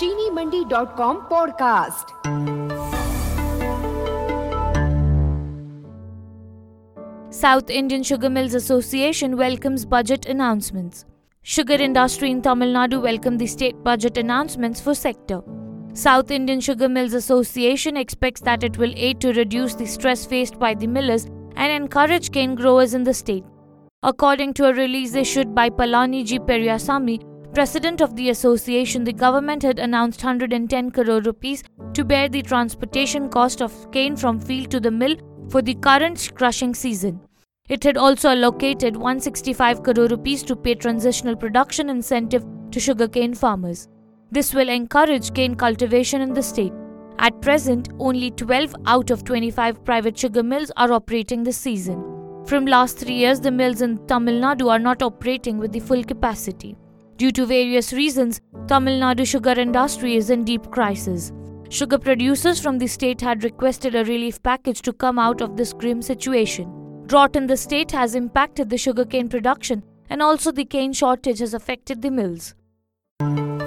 cheenimandi.com podcast. South Indian Sugar Mills Association welcomes budget announcements. Sugar industry in Tamil Nadu welcomed the state budget announcements for sector. South Indian Sugar Mills Association expects that it will aid to reduce the stress faced by the millers and encourage cane growers in the state. According to a release issued by Palani G. Periyasamy, president of the association, the government had announced 110 crore rupees to bear the transportation cost of cane from field to the mill for the current crushing season. It had also allocated 165 crore rupees to pay transitional production incentive to sugarcane farmers. This will encourage cane cultivation in the state. At present, only 12 out of 25 private sugar mills are operating this season. From last 3 years, the mills in Tamil Nadu are not operating with the full capacity. Due to various reasons, Tamil Nadu sugar industry is in deep crisis. Sugar producers from the state had requested a relief package to come out of this grim situation. Drought in the state has impacted the sugarcane production, and also the cane shortage has affected the mills.